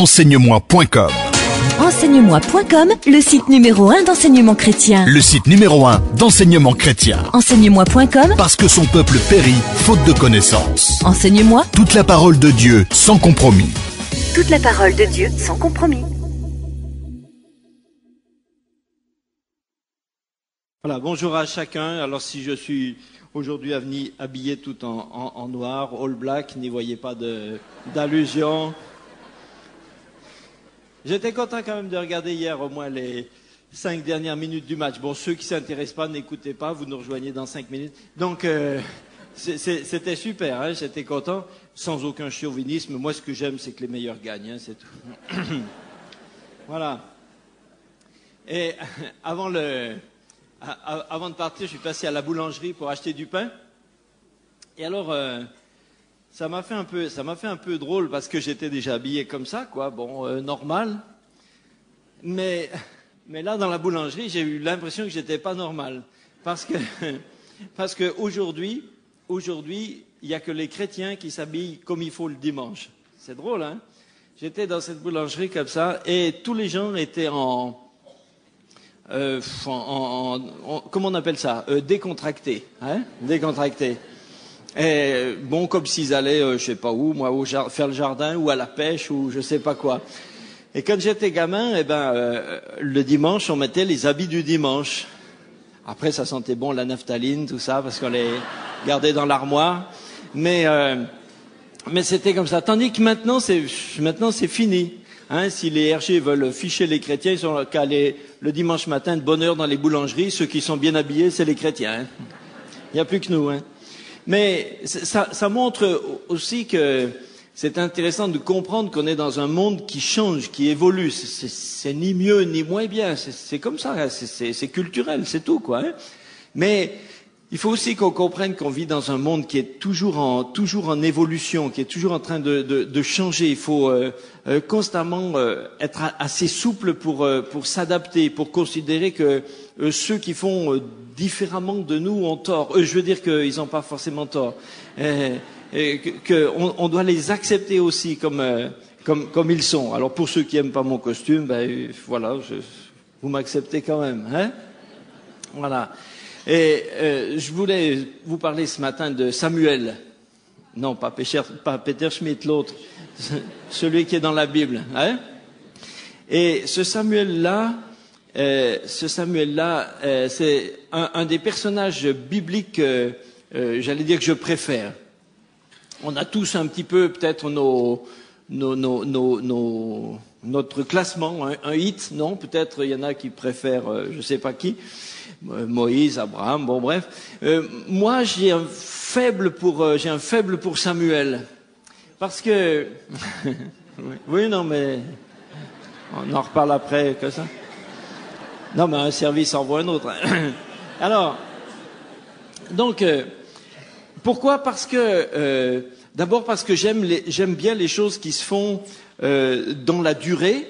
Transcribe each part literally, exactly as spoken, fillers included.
enseigne-moi point com. enseigne-moi point com, le site numéro un d'enseignement chrétien. Le site numéro un d'enseignement chrétien. enseigne-moi point com, Parce que son peuple périt faute de connaissances. Enseigne-moi Toute la parole de Dieu sans compromis. toute la parole de Dieu sans compromis. Voilà, bonjour à chacun. Alors si je suis aujourd'hui habillé tout en, en, en noir, all black, n'y voyez pas de, d'allusion. J'étais content quand même de regarder hier au moins les cinq dernières minutes du match. Bon, ceux qui ne s'intéressent pas, n'écoutez pas, vous nous rejoignez dans cinq minutes. Donc, euh, c'est, c'est, c'était super, hein, j'étais content, sans aucun chauvinisme. Moi, ce que j'aime, c'est que les meilleurs gagnent, hein, c'est tout. Voilà. Et avant, le, avant de partir, je suis passé à la boulangerie pour acheter du pain. Et alors... Euh, Ça m'a fait un peu, ça m'a fait un peu drôle parce que j'étais déjà habillé comme ça, quoi. Bon, euh, normal. Mais, mais là, dans la boulangerie, j'ai eu l'impression que j'étais pas normal, parce que, parce que aujourd'hui, aujourd'hui, il y a que les chrétiens qui s'habillent comme il faut le dimanche. C'est drôle, hein? J'étais dans cette boulangerie comme ça, et tous les gens étaient en, euh, en, en, en comment on appelle ça, euh, décontractés, hein? Décontractés. Et bon, comme s'ils allaient, euh, je sais pas où, moi, au jar- faire le jardin ou à la pêche ou je sais pas quoi. Et quand j'étais gamin, eh ben, euh, le dimanche, on mettait les habits du dimanche. Après, ça sentait bon la naphtaline, tout ça, parce qu'on les gardait dans l'armoire. Mais, euh, mais c'était comme ça. Tandis que maintenant, c'est, maintenant, c'est fini. Hein, si les R G veulent ficher les chrétiens, ils sont qu'à aller le dimanche matin de bonne heure dans les boulangeries. Ceux qui sont bien habillés, c'est les chrétiens. Hein. Il n'y a plus que nous, hein. Mais ça, ça montre aussi que c'est intéressant de comprendre qu'on est dans un monde qui change, qui évolue. C'est, c'est, c'est ni mieux ni moins bien. C'est, c'est comme ça. Hein. C'est, c'est, c'est culturel, c'est tout, quoi. Hein. Mais il faut aussi qu'on comprenne qu'on vit dans un monde qui est toujours en, toujours en évolution, qui est toujours en train de, de, de changer. Il faut euh, euh, constamment euh, être assez souple pour, euh, pour s'adapter, pour considérer que euh, ceux qui font euh, différemment de nous ont tort. Euh, je veux dire qu'ils n'ont pas forcément tort. Euh, et que, que on, on doit les accepter aussi comme, euh, comme, comme ils sont. Alors pour ceux qui n'aiment pas mon costume, ben voilà, je, vous m'acceptez quand même, hein? Voilà. Et euh, je voulais vous parler ce matin de Samuel. Non, pas Peter, pas Peter Schmidt, l'autre, celui qui est dans la Bible, hein? Et ce Samuel-là, euh, ce Samuel-là, euh, c'est un, un des personnages bibliques, euh, euh, j'allais dire que je préfère. On a tous un petit peu peut-être nos, nos, nos, nos, nos notre classement, un, un hit, non? Peut-être il y en a qui préfèrent, euh, je sais pas qui. Moïse, Abraham, bon bref. Euh, moi, j'ai un faible pour, euh, j'ai un faible pour Samuel, parce que oui, non, mais on en reparle après que ça. Non, mais un service envoie un autre. Alors, donc, euh, pourquoi? Parce que euh, d'abord parce que j'aime les, j'aime bien les choses qui se font euh, dans la durée.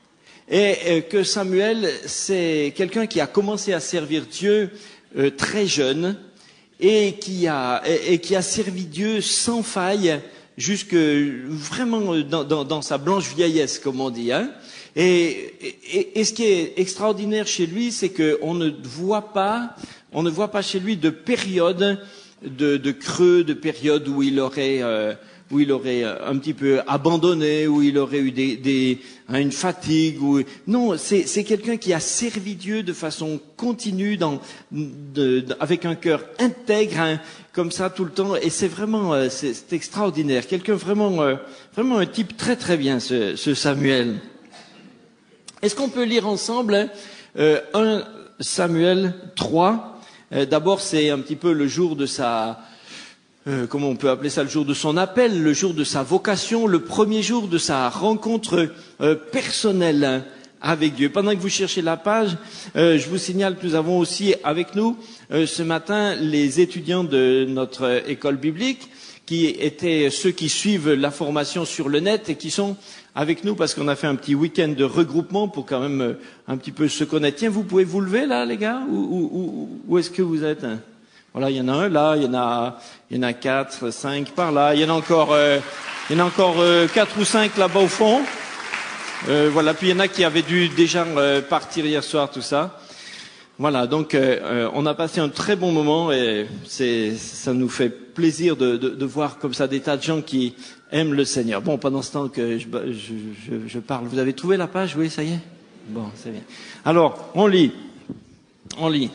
Et que Samuel, c'est quelqu'un qui a commencé à servir Dieu euh, très jeune et qui a et, et qui a servi Dieu sans faille jusque vraiment dans, dans, dans sa blanche vieillesse, comme on dit. Hein. Et, et, et ce qui est extraordinaire chez lui, c'est qu'on ne voit pas, on ne voit pas chez lui de période de, de creux, de période où il aurait euh, où il aurait un petit peu abandonné, où il aurait eu des, des, une fatigue. Ou... Non, c'est, c'est quelqu'un qui a servi Dieu de façon continue, dans, de, de, avec un cœur intègre, hein, comme ça tout le temps. Et c'est vraiment, euh, c'est, c'est extraordinaire. Quelqu'un vraiment, euh, vraiment un type très très bien, ce, ce Samuel. Est-ce qu'on peut lire ensemble hein, euh, un Samuel trois? euh, D'abord, c'est un petit peu le jour de sa... Euh, comment on peut appeler ça, le jour de son appel, le jour de sa vocation, le premier jour de sa rencontre euh, personnelle hein, avec Dieu. Pendant que vous cherchez la page, euh, je vous signale que nous avons aussi avec nous euh, ce matin les étudiants de notre école biblique, qui étaient ceux qui suivent la formation sur le net et qui sont avec nous parce qu'on a fait un petit week-end de regroupement pour quand même euh, un petit peu se connaître. Tiens, vous pouvez vous lever là, les gars, où, où, où est-ce que vous êtes hein? Voilà, il y en a un là, il y en a, il y en a quatre, cinq par là, il y en a encore, euh, il y en a encore euh, quatre ou cinq là-bas au fond. Euh, voilà, puis il y en a qui avaient dû déjà euh, partir hier soir, tout ça. Voilà, donc euh, on a passé un très bon moment et c'est, ça nous fait plaisir de, de, de voir comme ça des tas de gens qui aiment le Seigneur. Bon, pendant ce temps que je, je, je, je parle, vous avez trouvé la page? Oui, ça y est? Bon, c'est bien. Alors, on lit. On lit.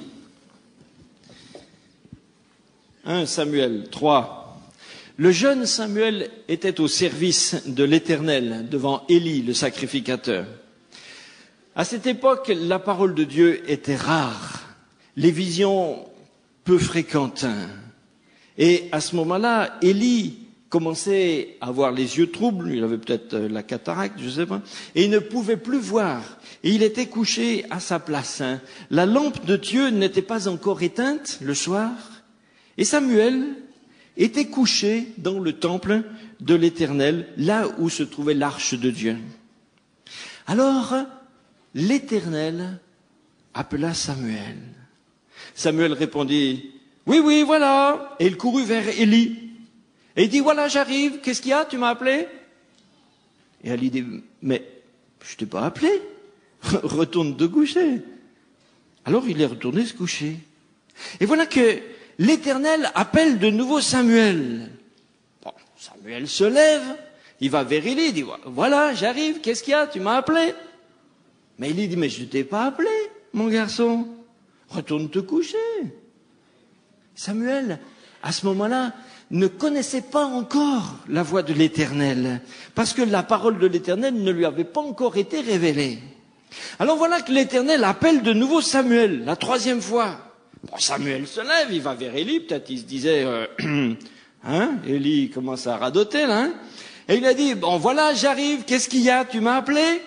un Samuel trois. Le jeune Samuel était au service de l'Éternel devant Élie, le sacrificateur. À cette époque, la parole de Dieu était rare, les visions peu fréquentes. Et à ce moment-là, Élie commençait à avoir les yeux troubles, il avait peut-être la cataracte, je ne sais pas, et il ne pouvait plus voir. Et il était couché à sa place. La lampe de Dieu n'était pas encore éteinte le soir, et Samuel était couché dans le temple de l'Éternel, là où se trouvait l'arche de Dieu. Alors, l'Éternel appela Samuel. Samuel répondit, « Oui, oui, voilà !» Et il courut vers Élie. Et il dit, « Voilà, j'arrive, qu'est-ce qu'il y a, tu m'as appelé ?» Et Élie dit, « Mais je t'ai pas appelé, retourne te coucher. » Alors il est retourné se coucher. Et voilà que l'Éternel appelle de nouveau Samuel. Bon, Samuel se lève, il va vers Élie, il dit, « Voilà, j'arrive, qu'est-ce qu'il y a, tu m'as appelé ?» Mais il dit, mais je ne t'ai pas appelé, mon garçon. Retourne te coucher. Samuel, à ce moment-là, ne connaissait pas encore la voix de l'Éternel, parce que la parole de l'Éternel ne lui avait pas encore été révélée. Alors voilà que l'Éternel appelle de nouveau Samuel, la troisième fois. Bon, Samuel se lève, il va vers Élie, peut-être il se disait, euh, hein, Élie commence à radoter, là, hein, et il a dit, bon voilà, j'arrive, qu'est-ce qu'il y a, tu m'as appelé?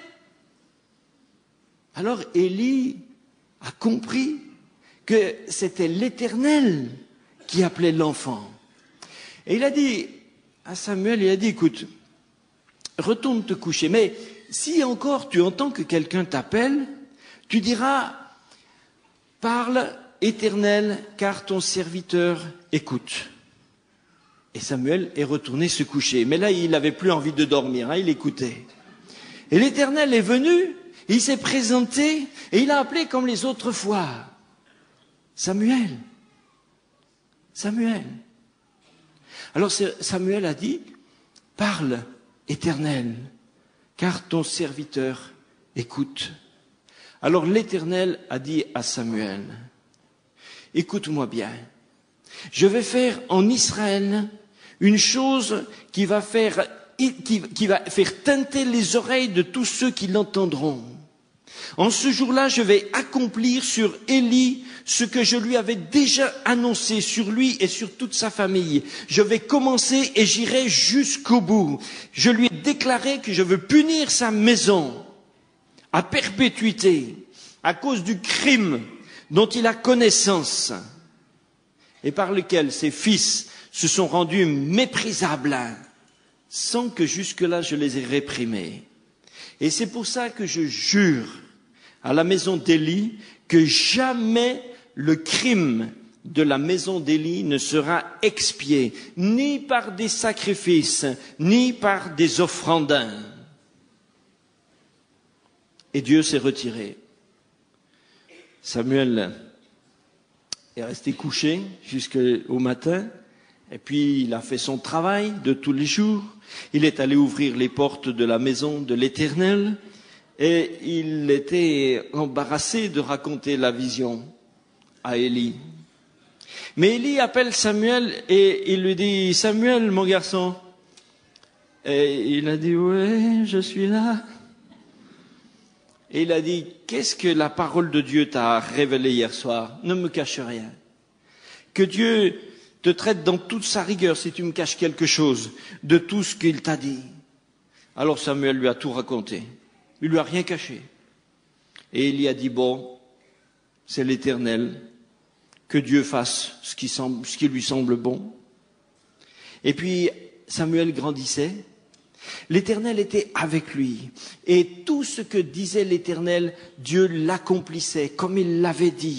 Alors Élie a compris que c'était l'Éternel qui appelait l'enfant. Et il a dit à Samuel, il a dit, écoute, retourne te coucher, mais si encore tu entends que quelqu'un t'appelle, tu diras, parle Éternel, car ton serviteur écoute. Et Samuel est retourné se coucher. Mais là, il n'avait plus envie de dormir, hein, il écoutait. Et l'Éternel est venu, il s'est présenté et il a appelé comme les autres fois. Samuel. Samuel. Alors Samuel a dit, parle, Éternel, car ton serviteur écoute. Alors l'Éternel a dit à Samuel, écoute-moi bien, je vais faire en Israël une chose qui va faire, qui, qui va faire tinter les oreilles de tous ceux qui l'entendront. En ce jour-là, je vais accomplir sur Élie ce que je lui avais déjà annoncé sur lui et sur toute sa famille. Je vais commencer et j'irai jusqu'au bout. Je lui ai déclaré que je veux punir sa maison à perpétuité à cause du crime dont il a connaissance et par lequel ses fils se sont rendus méprisables sans que jusque-là je les ai réprimés. Et c'est pour ça que je jure à la maison d'Élie que jamais le crime de la maison d'Élie ne sera expié, ni par des sacrifices, ni par des offrandes. Et Dieu s'est retiré. Samuel est resté couché jusqu'au matin, et puis il a fait son travail de tous les jours. Il est allé ouvrir les portes de la maison de l'Éternel, et il était embarrassé de raconter la vision à Élie. Mais Élie appelle Samuel et il lui dit, Samuel, mon garçon. Et il a dit, oui, je suis là. Et il a dit, qu'est-ce que la parole de Dieu t'a révélé hier soir? Ne me cache rien. Que Dieu te traite dans toute sa rigueur si tu me caches quelque chose de tout ce qu'il t'a dit. Alors Samuel lui a tout raconté. Il lui a rien caché. Et il y a dit, bon, c'est l'Éternel, que Dieu fasse ce qui, semble, ce qui lui semble bon. Et puis Samuel grandissait. L'Éternel était avec lui. Et tout ce que disait l'Éternel, Dieu l'accomplissait comme il l'avait dit.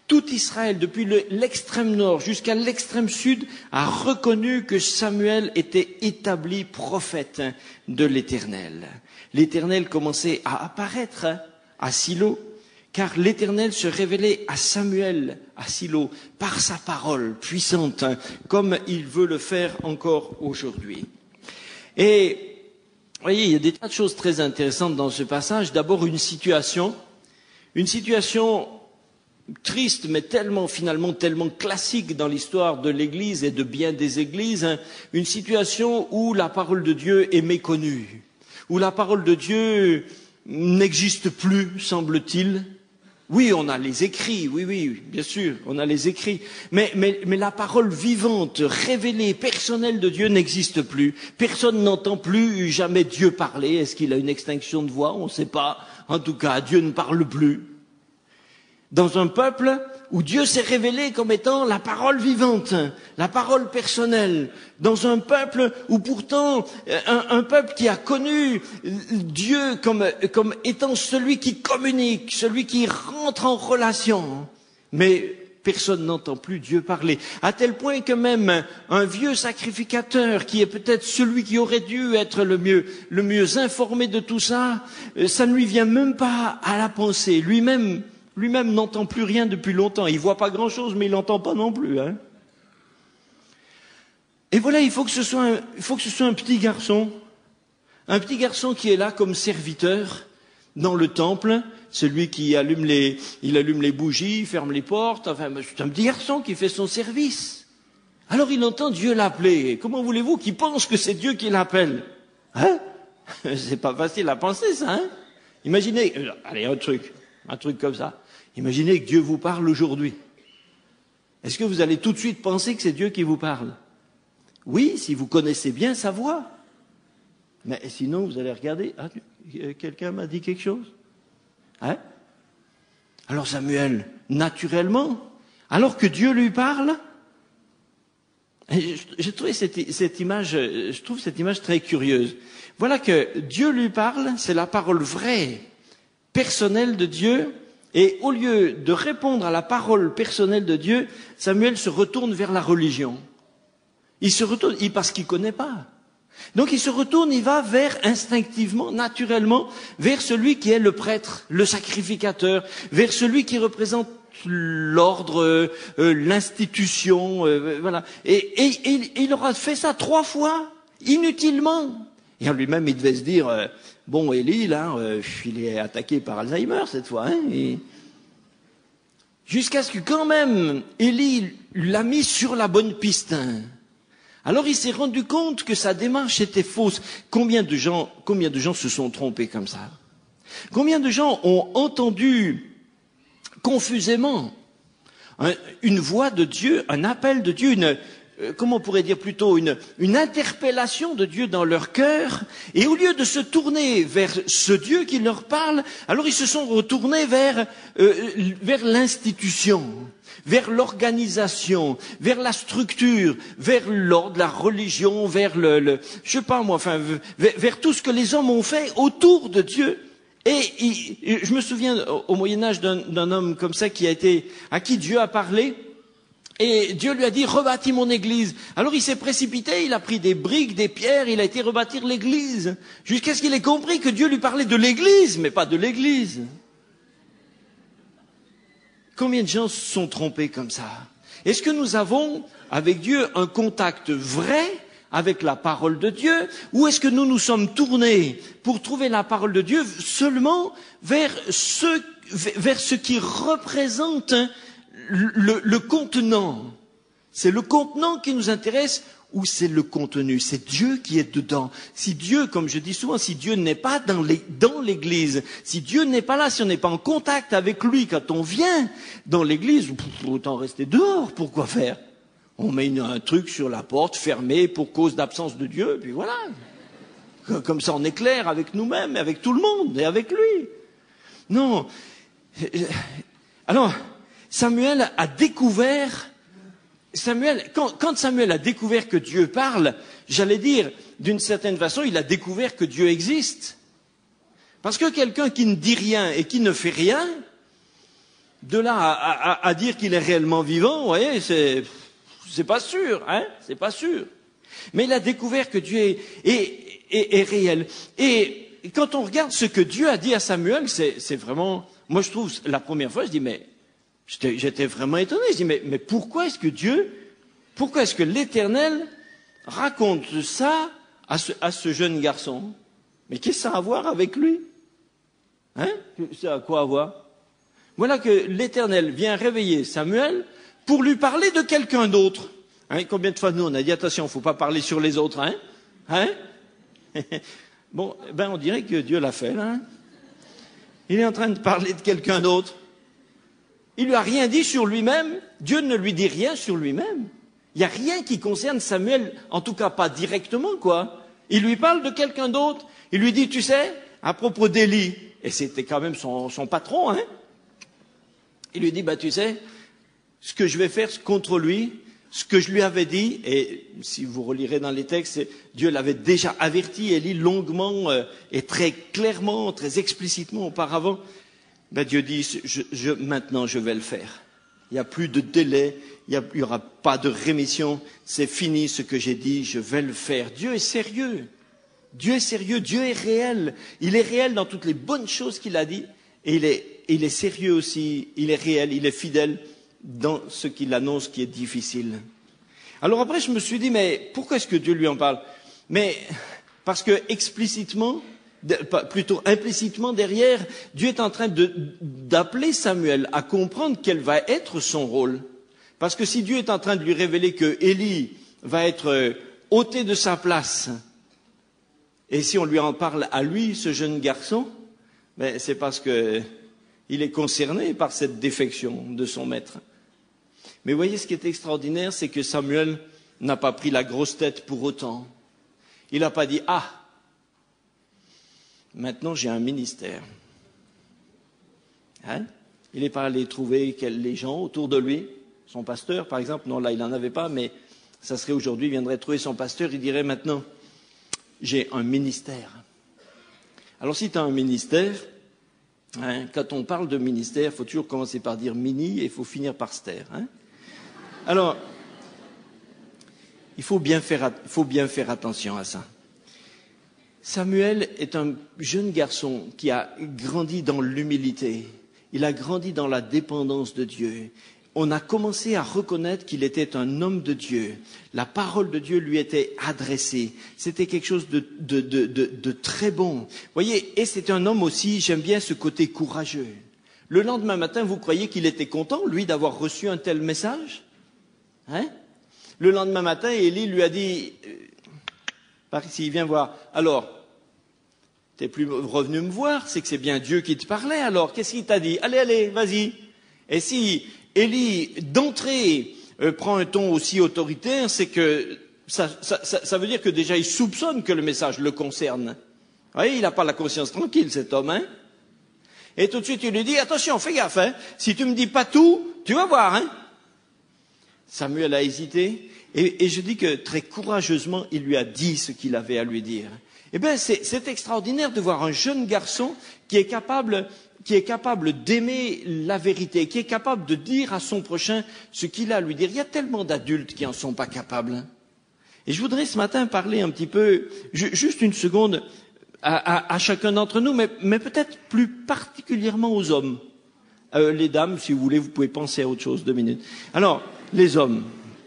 Tout Israël, depuis le, l'extrême nord jusqu'à l'extrême sud, a reconnu que Samuel était établi prophète de l'Éternel. L'Éternel commençait à apparaître à Silo, car l'Éternel se révélait à Samuel, à Silo, par sa parole puissante, comme il veut le faire encore aujourd'hui. Et, vous voyez, il y a des tas de choses très intéressantes dans ce passage. D'abord, une situation, une situation triste, mais tellement, finalement, tellement classique dans l'histoire de l'Église et de bien des églises, hein, une situation où la parole de Dieu est méconnue, où la parole de Dieu n'existe plus, semble-t-il. Oui, on a les écrits, oui, oui, bien sûr, on a les écrits, mais, mais, mais la parole vivante, révélée, personnelle de Dieu n'existe plus. Personne n'entend plus jamais Dieu parler. Est-ce qu'il a une extinction de voix? On ne sait pas. En tout cas, Dieu ne parle plus. Dans un peuple où Dieu s'est révélé comme étant la parole vivante, la parole personnelle, dans un peuple où pourtant, un, un peuple qui a connu Dieu comme, comme étant celui qui communique, celui qui rentre en relation, mais personne n'entend plus Dieu parler, à tel point que même un vieux sacrificateur, qui est peut-être celui qui aurait dû être le mieux, le mieux informé de tout ça, ça ne lui vient même pas à la pensée, lui-même Lui-même n'entend plus rien depuis longtemps. Il voit pas grand-chose, mais il n'entend pas non plus. Hein. Et voilà, il faut que ce soit un, il faut que ce soit un petit garçon, un petit garçon qui est là comme serviteur dans le temple, celui qui allume les, il allume les bougies, ferme les portes. Enfin, c'est un petit garçon qui fait son service. Alors il entend Dieu l'appeler. Comment voulez-vous qu'il pense que c'est Dieu qui l'appelle? Hein? C'est pas facile à penser, ça. Hein? Imaginez, allez, un truc, un truc comme ça. Imaginez que Dieu vous parle aujourd'hui. Est-ce que vous allez tout de suite penser que c'est Dieu qui vous parle? Oui, si vous connaissez bien sa voix. Mais sinon, vous allez regarder. Ah, quelqu'un m'a dit quelque chose? Hein? Alors Samuel, naturellement, alors que Dieu lui parle, j'ai trouvé cette, cette image, je trouve cette image très curieuse. Voilà que Dieu lui parle, c'est la parole vraie, personnelle de Dieu. Et au lieu de répondre à la parole personnelle de Dieu, Samuel se retourne vers la religion. Il se retourne, il, parce qu'il ne connaît pas. Donc il se retourne, il va vers, instinctivement, naturellement, vers celui qui est le prêtre, le sacrificateur, vers celui qui représente l'ordre, euh, l'institution, euh, voilà. Et, et, et, et il aura fait ça trois fois, inutilement. Et en lui-même, il devait se dire, euh, bon, Élie, là, euh, il est attaqué par Alzheimer cette fois, hein, et... jusqu'à ce que quand même, Élie l'a mis sur la bonne piste. Hein. Alors il s'est rendu compte que sa démarche était fausse. Combien de gens, combien de gens se sont trompés comme ça? Combien de gens ont entendu confusément un, une voix de Dieu, un appel de Dieu, une... comment on pourrait dire plutôt une, une interpellation de Dieu dans leur cœur, et au lieu de se tourner vers ce Dieu qui leur parle, alors ils se sont retournés vers, euh, vers l'institution, vers l'organisation, vers la structure, vers l'ordre, la religion, vers le, le je sais pas moi, enfin, vers, vers tout ce que les hommes ont fait autour de Dieu. Et, et je me souviens au Moyen-Âge d'un, d'un homme comme ça qui a été, à qui Dieu a parlé. Et Dieu lui a dit, rebâtis mon église. Alors il s'est précipité, il a pris des briques, des pierres, il a été rebâtir l'église. Jusqu'à ce qu'il ait compris que Dieu lui parlait de l'église, mais pas de l'église. Combien de gens se sont trompés comme ça? Est-ce que nous avons, avec Dieu, un contact vrai avec la parole de Dieu, ou est-ce que nous nous sommes tournés pour trouver la parole de Dieu seulement vers ce, vers ce qui représente Le, le contenant? C'est le contenant qui nous intéresse ou c'est le contenu? C'est Dieu qui est dedans. Si Dieu, comme je dis souvent, si Dieu n'est pas dans, les, dans l'église, si Dieu n'est pas là, si on n'est pas en contact avec lui quand on vient dans l'église, autant rester dehors. Pourquoi faire? On met une, un truc sur la porte fermée pour cause d'absence de Dieu, puis voilà. Comme ça on est clair avec nous-mêmes, avec tout le monde et avec lui. Non. Alors, Samuel a découvert, Samuel, quand, quand Samuel a découvert que Dieu parle, j'allais dire, d'une certaine façon, il a découvert que Dieu existe. Parce que quelqu'un qui ne dit rien et qui ne fait rien, De là à, à, à dire qu'il est réellement vivant, vous voyez, c'est, c'est pas sûr, hein, c'est pas sûr. Mais il a découvert que Dieu est, est, est, est réel. Et quand on regarde ce que Dieu a dit à Samuel, c'est, c'est vraiment, moi je trouve, la première fois, je dis, mais, j'étais, j'étais vraiment étonné, je dis, mais, mais pourquoi est-ce que Dieu, pourquoi est-ce que l'Éternel raconte ça à ce, à ce jeune garçon? Mais qu'est-ce que ça a à voir avec lui? Hein? Ça a quoi à voir? Voilà que l'Éternel vient réveiller Samuel pour lui parler de quelqu'un d'autre. Hein, combien de fois nous on a dit attention, il ne faut pas parler sur les autres, hein? Hein? Bon, ben on dirait que Dieu l'a fait, là. Hein? Il est en train de parler de quelqu'un d'autre. Il lui a rien dit sur lui-même. Dieu ne lui dit rien sur lui-même. Il n'y a rien qui concerne Samuel, en tout cas pas directement, quoi. Il lui parle de quelqu'un d'autre. Il lui dit, tu sais, à propos d'Élie, et c'était quand même son, son patron, hein? Il lui dit, bah, tu sais, ce que je vais faire contre lui, ce que je lui avais dit, et si vous relirez dans les textes, Dieu l'avait déjà averti, Élie, longuement euh, et très clairement, très explicitement auparavant, bah, Dieu dit, je, je, maintenant je vais le faire. Il n'y a plus de délai, il n'y aura pas de rémission, c'est fini ce que j'ai dit, je vais le faire. Dieu est sérieux, Dieu est sérieux, Dieu est réel, il est réel dans toutes les bonnes choses qu'il a dit, et il est il est sérieux aussi, il est réel, il est fidèle dans ce qu'il annonce qui est difficile. Alors après, je me suis dit, mais pourquoi est-ce que Dieu lui en parle? Mais parce que explicitement, plutôt implicitement derrière, Dieu est en train de, d'appeler Samuel à comprendre quel va être son rôle. Parce que si Dieu est en train de lui révéler que Élie va être ôté de sa place, et si on lui en parle à lui, ce jeune garçon, ben c'est parce que il est concerné par cette défection de son maître. Mais voyez, ce qui est extraordinaire, c'est que Samuel n'a pas pris la grosse tête pour autant. Il n'a pas dit, ah, maintenant j'ai un ministère. Hein? Il n'est pas allé trouver les gens autour de lui, son pasteur par exemple, non là il n'en avait pas, mais ça serait aujourd'hui, il viendrait trouver son pasteur, il dirait maintenant, j'ai un ministère. Alors si tu as un ministère, hein, quand on parle de ministère, il faut toujours commencer par dire mini et il faut finir par se taire. Hein. Alors, il faut bien faire, il faut bien faire attention à ça. Samuel est un jeune garçon qui a grandi dans l'humilité. Il a grandi dans la dépendance de Dieu. On a commencé à reconnaître qu'il était un homme de Dieu. La parole de Dieu lui était adressée. C'était quelque chose de, de, de, de, de très bon. Vous voyez, et c'est un homme aussi, j'aime bien ce côté courageux. Le lendemain matin, vous croyez qu'il était content, lui, d'avoir reçu un tel message? Hein? Le lendemain matin, Élie lui a dit, euh, par ici, viens voir. Alors, t'es plus revenu me voir, c'est que c'est bien Dieu qui te parlait. Alors, qu'est-ce qu'il t'a dit? Allez, allez, vas-y. Et si Élie, d'entrée, euh, prend un ton aussi autoritaire, c'est que ça, ça, ça, ça veut dire que déjà il soupçonne que le message le concerne. Vous voyez, il n'a pas la conscience tranquille, cet homme. Hein. Et tout de suite, il lui dit, attention, fais gaffe, hein, si tu me dis pas tout, tu vas voir. Hein. Samuel a hésité, et, et je dis que très courageusement, il lui a dit ce qu'il avait à lui dire. Eh bien, c'est, c'est extraordinaire de voir un jeune garçon qui est capable... qui est capable d'aimer la vérité, qui est capable de dire à son prochain ce qu'il a à lui dire. Il y a tellement d'adultes qui n'en sont pas capables. Et je voudrais ce matin parler un petit peu, juste une seconde, à, à, à chacun d'entre nous, mais, mais peut-être plus particulièrement aux hommes. Euh, les dames, si vous voulez, vous pouvez penser à autre chose, deux minutes. Alors, les hommes.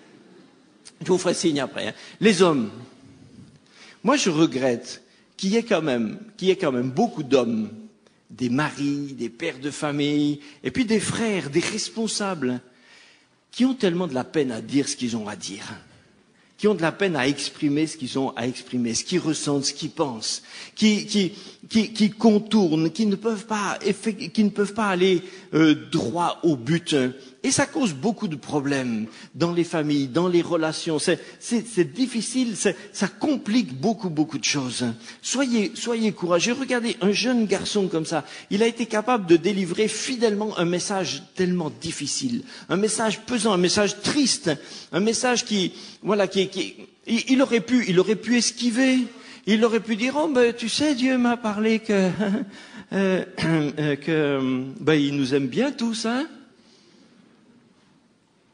Je vous ferai signe après. Hein. Les hommes. Moi, je regrette qu'il y ait quand même, qu'il y ait quand même beaucoup d'hommes, des maris, des pères de famille, et puis des frères, des responsables, qui ont tellement de la peine à dire ce qu'ils ont à dire, qui ont de la peine à exprimer ce qu'ils ont à exprimer, ce qu'ils ressentent, ce qu'ils pensent, qui, qui, qui, qui contournent, qui ne peuvent pas, qui ne peuvent pas aller euh, droit au but. Et ça cause beaucoup de problèmes dans les familles, dans les relations. C'est, c'est, c'est difficile, c'est, ça complique beaucoup, beaucoup de choses. Soyez, soyez courageux. Regardez, un jeune garçon comme ça, il a été capable de délivrer fidèlement un message tellement difficile, un message pesant, un message triste, un message qui, voilà, qui, qui il, il aurait pu, il aurait pu esquiver. Il aurait pu dire, oh ben tu sais, Dieu m'a parlé que, euh, euh, que, ben il nous aime bien tous, hein.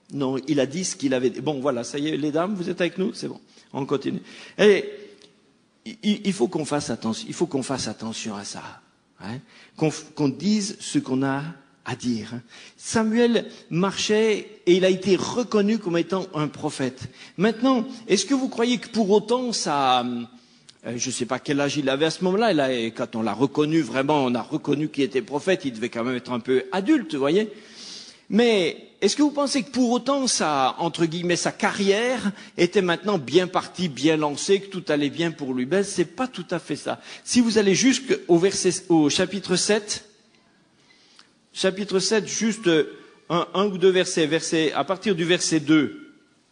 Non, il a dit ce qu'il avait dit. Bon, voilà, ça y est, les dames, vous êtes avec nous? C'est bon, on continue. Et il faut qu'on fasse attention, il faut qu'on fasse attention à ça, hein, qu'on, qu'on dise ce qu'on a à dire. Samuel marchait et il a été reconnu comme étant un prophète. Maintenant, est-ce que vous croyez que pour autant ça, euh, je ne sais pas quel âge il avait à ce moment-là, il a, quand on l'a reconnu vraiment, on a reconnu qu'il était prophète, il devait quand même être un peu adulte, vous voyez. Mais est-ce que vous pensez que pour autant sa, entre guillemets, sa carrière était maintenant bien partie, bien lancée, que tout allait bien pour lui? Ben, c'est pas tout à fait ça. Si vous allez jusqu'au verset, au chapitre sept, chapitre sept, juste un, un ou deux versets, versets, à partir du verset deux.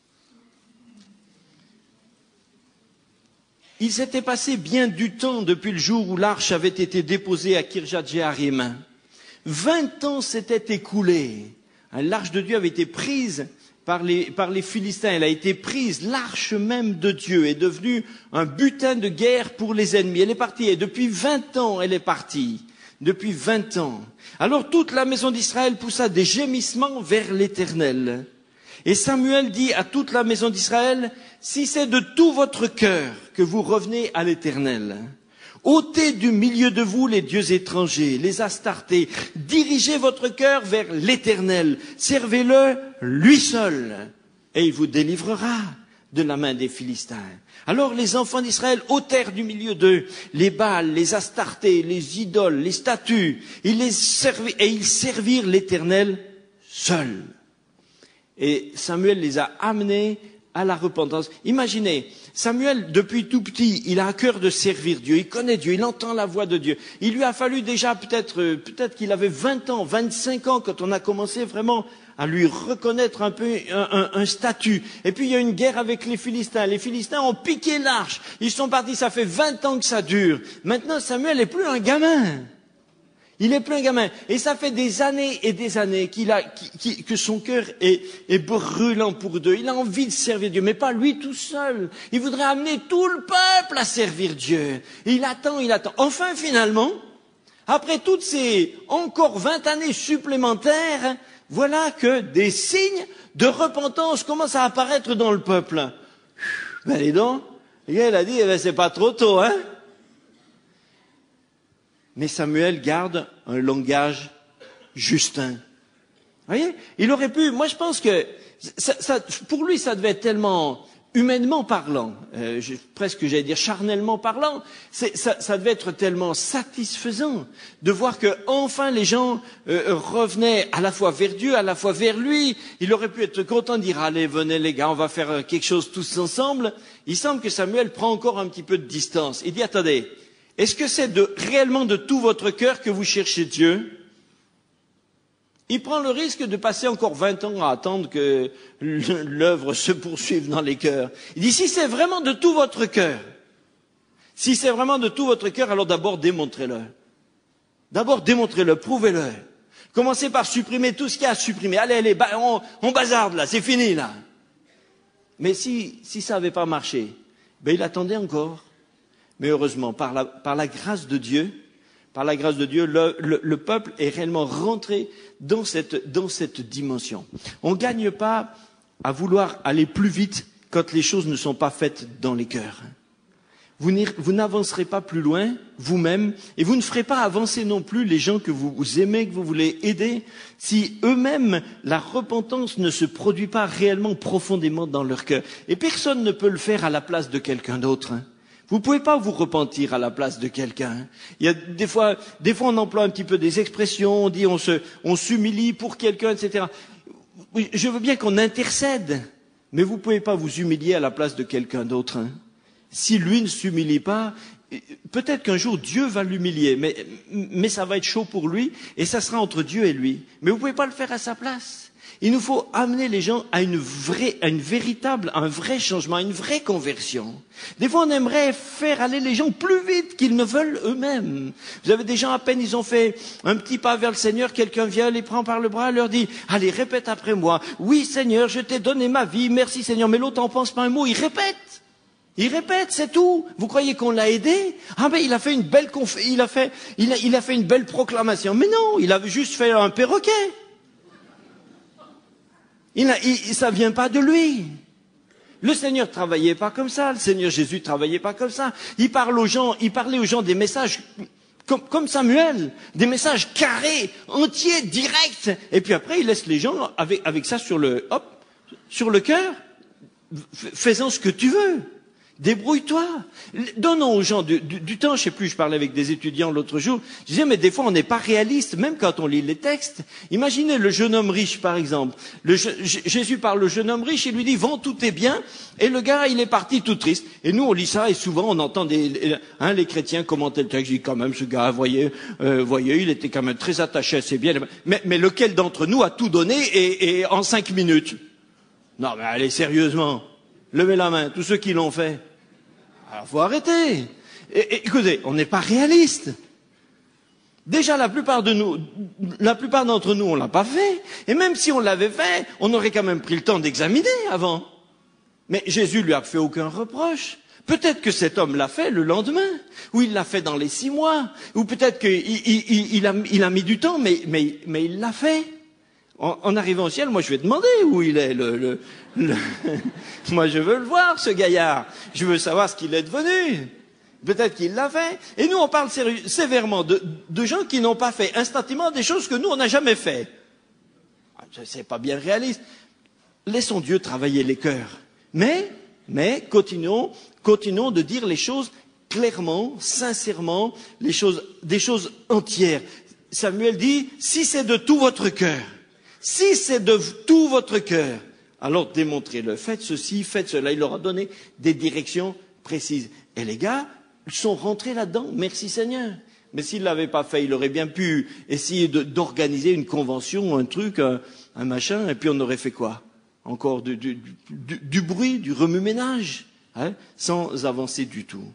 Il s'était passé bien du temps depuis le jour où l'arche avait été déposée à Kirjat-Jéarim. Vingt ans s'étaient écoulés. L'arche de Dieu avait été prise par les, par les Philistins. Elle a été prise. L'arche même de Dieu est devenue un butin de guerre pour les ennemis. Elle est partie. Et depuis vingt ans, elle est partie. Depuis vingt ans. Alors toute la maison d'Israël poussa des gémissements vers l'Éternel. Et Samuel dit à toute la maison d'Israël, si c'est de tout votre cœur que vous revenez à l'Éternel, ôtez du milieu de vous les dieux étrangers, les Astartés, dirigez votre cœur vers l'Éternel, servez-le lui seul, et il vous délivrera de la main des Philistins. Alors les enfants d'Israël ôtèrent du milieu d'eux les Baals, les Astartés, les idoles, les statues, ils les servirent, et ils servirent l'Éternel seul. Et Samuel les a amenés à la repentance. Imaginez, Samuel, depuis tout petit, il a à cœur de servir Dieu, il connaît Dieu, il entend la voix de Dieu. Il lui a fallu déjà peut-être, euh, peut-être qu'il avait vingt ans, vingt-cinq ans quand on a commencé vraiment à lui reconnaître un peu un, un, un statut. Et puis il y a une guerre avec les Philistins. Les Philistins ont piqué l'arche. Ils sont partis, ça fait vingt ans que ça dure. Maintenant, Samuel n'est plus un gamin. Il est plein gamin. Et ça fait des années et des années qu'il a, qu'il, que son cœur est, est brûlant pour Dieu. Il a envie de servir Dieu, mais pas lui tout seul. Il voudrait amener tout le peuple à servir Dieu. Et il attend, il attend. Enfin, finalement, après toutes ces encore vingt années supplémentaires, voilà que des signes de repentance commencent à apparaître dans le peuple. Ben, dis donc, le gars, il a dit, eh ben, c'est pas trop tôt, hein? Mais Samuel garde un langage justin. Vous voyez? Il aurait pu, moi je pense que, ça, ça, pour lui ça devait être tellement, humainement parlant, euh, je, presque j'allais dire charnellement parlant, c'est, ça, ça devait être tellement satisfaisant de voir que enfin les gens euh, revenaient à la fois vers Dieu, à la fois vers lui. Il aurait pu être content de dire, allez, venez les gars, on va faire quelque chose tous ensemble. Il semble que Samuel prend encore un petit peu de distance. Il dit, attendez, est-ce que c'est de, réellement de tout votre cœur que vous cherchez Dieu? Il prend le risque de passer encore vingt ans à attendre que l'œuvre se poursuive dans les cœurs. Il dit, si c'est vraiment de tout votre cœur, si c'est vraiment de tout votre cœur, alors d'abord démontrez-le. D'abord démontrez-le, prouvez-le. Commencez par supprimer tout ce qu'il y a à supprimer. Allez, allez, on, on bazarde là, c'est fini là. Mais si, si ça n'avait pas marché, ben il attendait encore. Mais heureusement, par la, par la grâce de Dieu, par la grâce de Dieu, le, le, le peuple est réellement rentré dans cette, dans cette dimension. On ne gagne pas à vouloir aller plus vite quand les choses ne sont pas faites dans les cœurs. Vous, vous n'avancerez pas plus loin vous-même et vous ne ferez pas avancer non plus les gens que vous, vous aimez, que vous voulez aider, si eux-mêmes, la repentance ne se produit pas réellement profondément dans leur cœur. Et personne ne peut le faire à la place de quelqu'un d'autre. Hein. Vous ne pouvez pas vous repentir à la place de quelqu'un. Il y a des fois, des fois on emploie un petit peu des expressions, on dit on se, on s'humilie pour quelqu'un, et cetera. Je veux bien qu'on intercède, mais vous ne pouvez pas vous humilier à la place de quelqu'un d'autre. Hein. Si lui ne s'humilie pas, peut-être qu'un jour Dieu va l'humilier, mais, mais ça va être chaud pour lui, et ça sera entre Dieu et lui. Mais vous ne pouvez pas le faire à sa place. Il nous faut amener les gens à une vraie, à une véritable, un vrai changement, à une vraie conversion. Des fois, on aimerait faire aller les gens plus vite qu'ils ne veulent eux-mêmes. Vous avez des gens, à peine ils ont fait un petit pas vers le Seigneur, quelqu'un vient, les prend par le bras, leur dit, allez, répète après moi. Oui, Seigneur, je t'ai donné ma vie, merci Seigneur. Mais l'autre en pense pas un mot, il répète. Il répète, c'est tout. Vous croyez qu'on l'a aidé? Ah ben, il a fait une belle conf... il a fait, il a, il a fait une belle proclamation. Mais non, il avait juste fait un perroquet. Il a, il, ça vient pas de lui. Le Seigneur travaillait pas comme ça. Le Seigneur Jésus travaillait pas comme ça. Il parle aux gens, il parlait aux gens des messages comme, comme Samuel, des messages carrés, entiers, directs. Et puis après, il laisse les gens avec, avec ça sur le, hop, sur le cœur. Fais-en ce que tu veux. Débrouille-toi. Donnons aux gens du, du, du temps. Je sais plus, je parlais avec des étudiants l'autre jour. Je disais, mais des fois, on n'est pas réaliste, même quand on lit les textes. Imaginez le jeune homme riche, par exemple. Le, Jésus parle au jeune homme riche, il lui dit, vends tous tes biens. Et le gars, il est parti tout triste. Et nous, on lit ça, et souvent, on entend des, hein, les chrétiens commenter le texte. Je dis, quand même, ce gars, voyez, euh, voyez, il était quand même très attaché à ses biens. Mais, mais lequel d'entre nous a tout donné et, et en cinq minutes? Non, mais allez, sérieusement. Levez la main, tous ceux qui l'ont fait. Alors, faut arrêter. Et, et, écoutez, on n'est pas réaliste. Déjà, la plupart de nous, la plupart d'entre nous, on l'a pas fait. Et même si on l'avait fait, on aurait quand même pris le temps d'examiner avant. Mais Jésus lui a fait aucun reproche. Peut-être que cet homme l'a fait le lendemain, ou il l'a fait dans les six mois, ou peut-être qu'il il, il, il, a, il a mis du temps, mais, mais, mais il l'a fait. En, en arrivant au ciel, moi je vais demander où il est. Le, le, le... moi je veux le voir, ce gaillard. Je veux savoir ce qu'il est devenu. Peut-être qu'il l'a fait. Et nous on parle sévèrement de, de gens qui n'ont pas fait instantanément des choses que nous on n'a jamais fait. C'est pas bien réaliste. Laissons Dieu travailler les cœurs. Mais, mais continuons, continuons de dire les choses clairement, sincèrement, les choses, des choses entières. Samuel dit, si c'est de tout votre cœur, si c'est de tout votre cœur, alors démontrez-le. Faites ceci, faites cela. Il leur a donné des directions précises. Et les gars sont rentrés là-dedans. Merci Seigneur. Mais s'il ne l'avait pas fait, il aurait bien pu essayer de, d'organiser une convention, un truc, un, un machin, et puis on aurait fait quoi? Encore du, du, du, du bruit, du remue-ménage, hein, sans avancer du tout.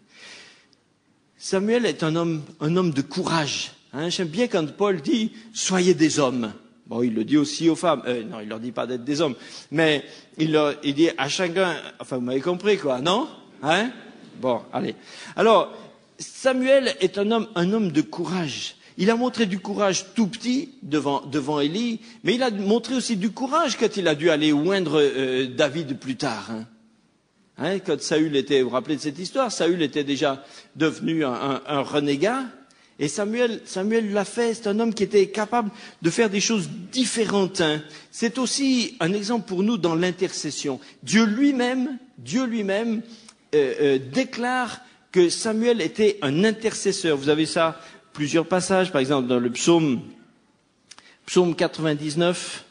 Samuel est un homme, un homme de courage. Hein. J'aime bien quand Paul dit « soyez des hommes ». Bon, il le dit aussi aux femmes. Euh, non, il leur dit pas d'être des hommes. Mais il, leur, il dit à chacun... Enfin, vous m'avez compris, quoi, non? Hein? Bon, allez. Alors, Samuel est un homme, un homme de courage. Il a montré du courage tout petit devant, devant Élie, mais il a montré aussi du courage quand il a dû aller oindre euh, David plus tard. Hein. Hein, quand Saül était... Vous vous rappelez de cette histoire? Saül était déjà devenu un, un, un renégat. Et Samuel, Samuel l'a fait, c'est un homme qui était capable de faire des choses différentes. Hein. C'est aussi un exemple pour nous dans l'intercession. Dieu lui-même, Dieu lui-même euh, euh, déclare que Samuel était un intercesseur. Vous avez ça, plusieurs passages, par exemple dans le psaume, psaume quatre-vingt-dix-neuf.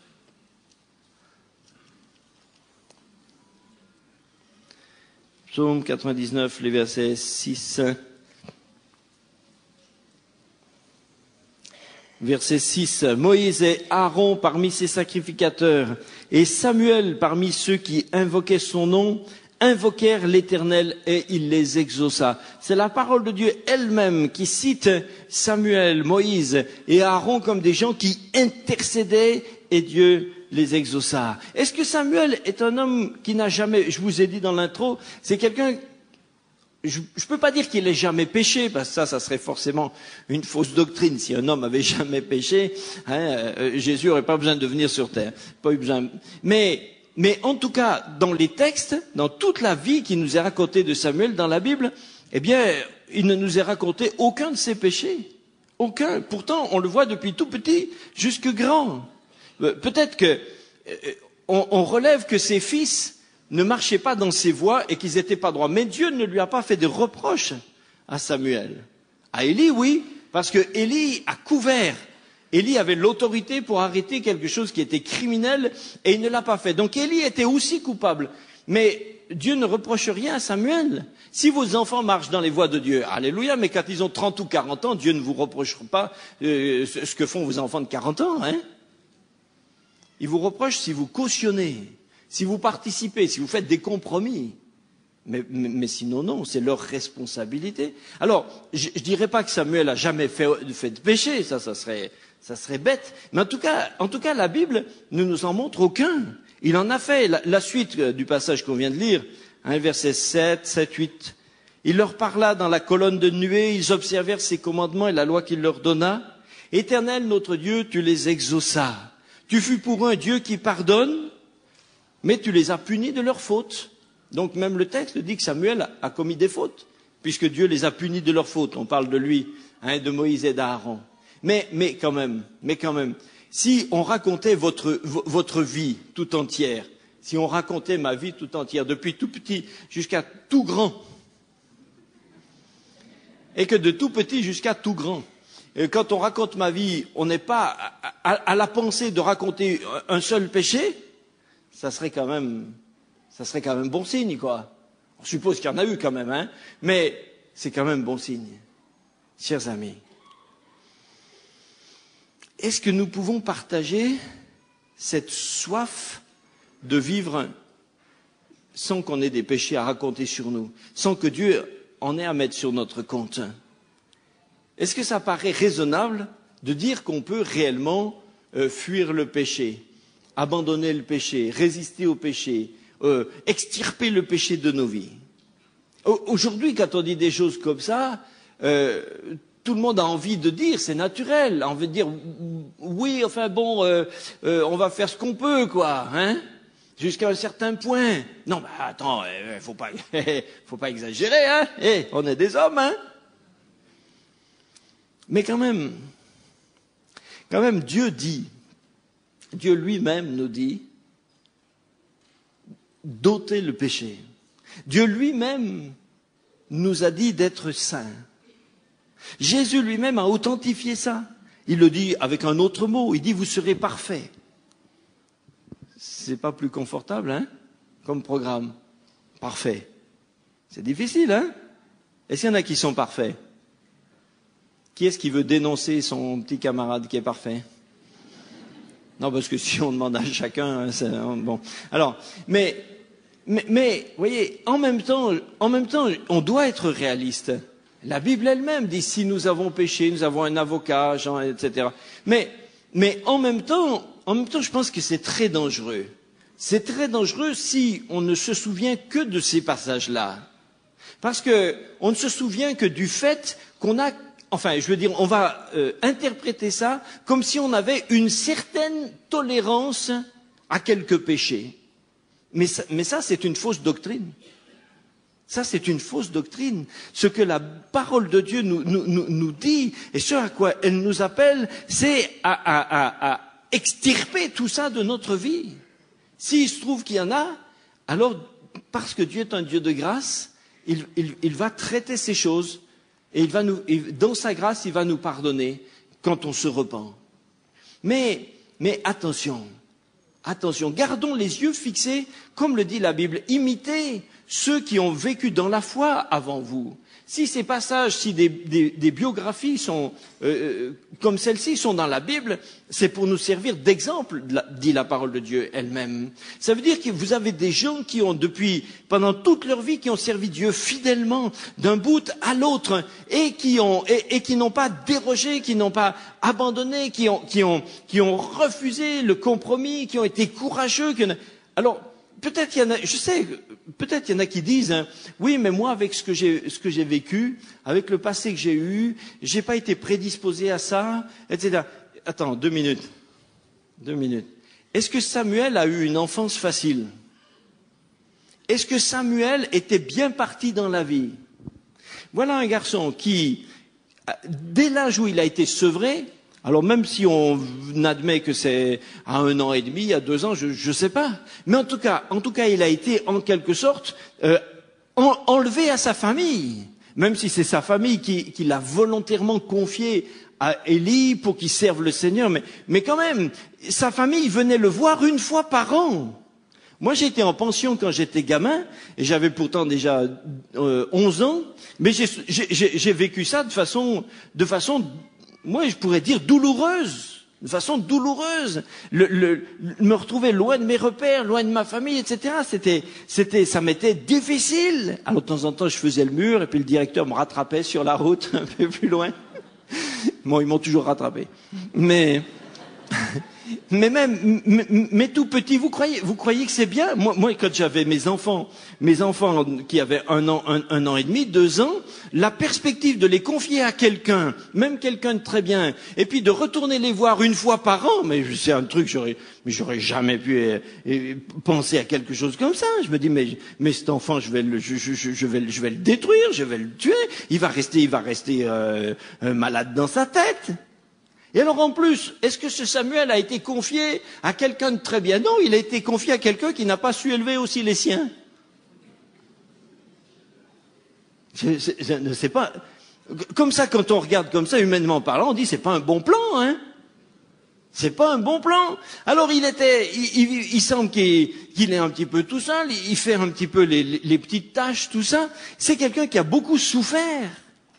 Psaume quatre-vingt-dix-neuf, les versets six. Verset six, Moïse et Aaron parmi ses sacrificateurs et Samuel parmi ceux qui invoquaient son nom, invoquèrent l'Éternel et il les exauça. C'est la parole de Dieu elle-même qui cite Samuel, Moïse et Aaron comme des gens qui intercédaient et Dieu les exauça. Est-ce que Samuel est un homme qui n'a jamais, je vous ai dit dans l'intro, c'est quelqu'un... Je ne peux pas dire qu'il n'ait jamais péché, parce que ça, ça serait forcément une fausse doctrine. Si un homme avait jamais péché, hein, euh, Jésus n'aurait pas besoin de venir sur terre. Pas eu besoin. Mais, mais en tout cas, dans les textes, dans toute la vie qui nous est racontée de Samuel dans la Bible, eh bien, il ne nous est raconté aucun de ses péchés. Aucun. Pourtant, on le voit depuis tout petit jusque grand. Euh, peut-être que euh, on, on relève que ses fils ne marchaient pas dans ses voies et qu'ils n'étaient pas droits. Mais Dieu ne lui a pas fait de reproches à Samuel. À Élie, oui, parce que Élie a couvert. Élie avait l'autorité pour arrêter quelque chose qui était criminel et il ne l'a pas fait. Donc Élie était aussi coupable. Mais Dieu ne reproche rien à Samuel. Si vos enfants marchent dans les voies de Dieu, alléluia, mais quand ils ont trente ou quarante ans, Dieu ne vous reprochera pas euh, ce que font vos enfants de quarante ans. Hein. Il vous reproche si vous cautionnez. Si vous participez, si vous faites des compromis, mais, mais, mais sinon non, c'est leur responsabilité. Alors, je ne dirais pas que Samuel a jamais fait, fait de péché, ça, ça serait, ça serait bête. Mais en tout cas, en tout cas, la Bible ne nous en montre aucun. Il en a fait. La, la suite du passage qu'on vient de lire, hein, versets sept, sept, huit. Il leur parla dans la colonne de nuée, ils observèrent ses commandements et la loi qu'il leur donna. Éternel, notre Dieu, tu les exauças. Tu fus pour eux un Dieu qui pardonne, mais tu les as punis de leurs fautes. Donc même le texte dit que Samuel a, a commis des fautes, puisque Dieu les a punis de leurs fautes. On parle de lui, hein, de Moïse et d'Aaron. Mais, mais quand même, mais quand même, si on racontait votre, votre vie tout entière, si on racontait ma vie tout entière, depuis tout petit jusqu'à tout grand, et que de tout petit jusqu'à tout grand, et quand on raconte ma vie, on n'est pas à, à, à la pensée de raconter un seul péché, ça serait quand même, ça serait quand même bon signe, quoi. On suppose qu'il y en a eu quand même, hein, mais c'est quand même bon signe. Chers amis, est-ce que nous pouvons partager cette soif de vivre sans qu'on ait des péchés à raconter sur nous, sans que Dieu en ait à mettre sur notre compte? Est-ce que ça paraît raisonnable de dire qu'on peut réellement euh, fuir le péché, abandonner le péché, résister au péché, euh, extirper le péché de nos vies? Aujourd'hui, quand on dit des choses comme ça, euh, tout le monde a envie de dire, c'est naturel, a envie de dire, oui, enfin bon, euh, euh, on va faire ce qu'on peut, quoi, hein, jusqu'à un certain point. Non, bah attends, euh, faut pas, faut pas exagérer, hein, eh, on est des hommes, hein. Mais quand même, quand même, Dieu dit, Dieu lui-même nous dit, d'ôter le péché. Dieu lui-même nous a dit d'être saints. Jésus lui-même a authentifié ça. Il le dit avec un autre mot. Il dit, vous serez parfaits. C'est pas plus confortable, hein, comme programme. Parfait. C'est difficile, hein? Est-ce qu'il y en a qui sont parfaits? Qui est-ce qui veut dénoncer son petit camarade qui est parfait? Non, parce que si on demande à chacun, c'est bon. Alors, mais, mais, mais, vous voyez, en même temps, en même temps, on doit être réaliste. La Bible elle-même dit si nous avons péché, nous avons un avocat, Jean, et cetera. Mais, mais en même temps, en même temps, je pense que c'est très dangereux. C'est très dangereux si on ne se souvient que de ces passages-là, parce que on ne se souvient que du fait qu'on a, enfin, je veux dire, on va euh, interpréter ça comme si on avait une certaine tolérance à quelques péchés. Mais ça, mais ça, c'est une fausse doctrine. Ça, c'est une fausse doctrine. Ce que la parole de Dieu nous, nous, nous, nous dit, et ce à quoi elle nous appelle, c'est à, à, à, à extirper tout ça de notre vie. S'il se trouve qu'il y en a, alors, parce que Dieu est un Dieu de grâce, il, il, il va traiter ces choses, et il va nous, il, dans sa grâce, il va nous pardonner quand on se repent. Mais, mais attention, attention, gardons les yeux fixés, comme le dit la Bible, imitez ceux qui ont vécu dans la foi avant vous. Si ces passages, si des, des, des biographies sont euh, comme celle-ci sont dans la Bible, c'est pour nous servir d'exemple, dit la parole de Dieu elle-même. Ça veut dire que vous avez des gens qui ont depuis, pendant toute leur vie, qui ont servi Dieu fidèlement d'un bout à l'autre et qui ont et, et qui n'ont pas dérogé, qui n'ont pas abandonné, qui ont qui ont qui ont refusé le compromis, qui ont été courageux. Qui ont... Alors peut-être il y en a, je sais, peut-être il y en a qui disent, hein, oui, mais moi, avec ce que j'ai, ce que j'ai vécu, avec le passé que j'ai eu, j'ai pas été prédisposé à ça, et cetera. Attends, deux minutes. Deux minutes. Est-ce que Samuel a eu une enfance facile? Est-ce que Samuel était bien parti dans la vie? Voilà un garçon qui, dès l'âge où il a été sevré, alors même si on admet que c'est à un an et demi, à deux ans, je ne sais pas. Mais en tout cas, en tout cas, il a été en quelque sorte euh, en, enlevé à sa famille. Même si c'est sa famille qui, qui l'a volontairement confié à Élie pour qu'il serve le Seigneur. Mais, mais quand même, sa famille venait le voir une fois par an. Moi, j'étais en pension quand j'étais gamin, et j'avais pourtant déjà euh, onze ans, mais j'ai, j'ai, j'ai vécu ça de façon... De façon moi, je pourrais dire douloureuse, de façon douloureuse. Le, le, me retrouver loin de mes repères, loin de ma famille, et cetera. C'était, c'était, ça m'était difficile. Alors de temps en temps, je faisais le mur, et puis le directeur me rattrapait sur la route, un peu plus loin. Bon, ils m'ont toujours rattrapé. Mais, Mais même, mais, mais tout petit, vous croyez, vous croyez que c'est bien? Moi, moi, quand j'avais mes enfants, mes enfants qui avaient un an, un, un an et demi, deux ans, la perspective de les confier à quelqu'un, même quelqu'un de très bien, et puis de retourner les voir une fois par an, mais c'est un truc, j'aurais, mais j'aurais jamais pu euh, euh, penser à quelque chose comme ça. Je me dis, mais, mais cet enfant, je vais le, je, je, je vais, je vais le détruire, je vais le tuer. Il va rester, il va rester euh, euh, malade dans sa tête. Et alors en plus, est-ce que ce Samuel a été confié à quelqu'un de très bien? Non, il a été confié à quelqu'un qui n'a pas su élever aussi les siens. Je, je, je ne sais pas. Comme ça, quand on regarde comme ça, humainement parlant, on dit c'est pas un bon plan, hein. C'est pas un bon plan. Alors il était, il, il, il semble qu'il, qu'il est un petit peu tout seul, il fait un petit peu les, les, les petites tâches, tout ça. C'est quelqu'un qui a beaucoup souffert.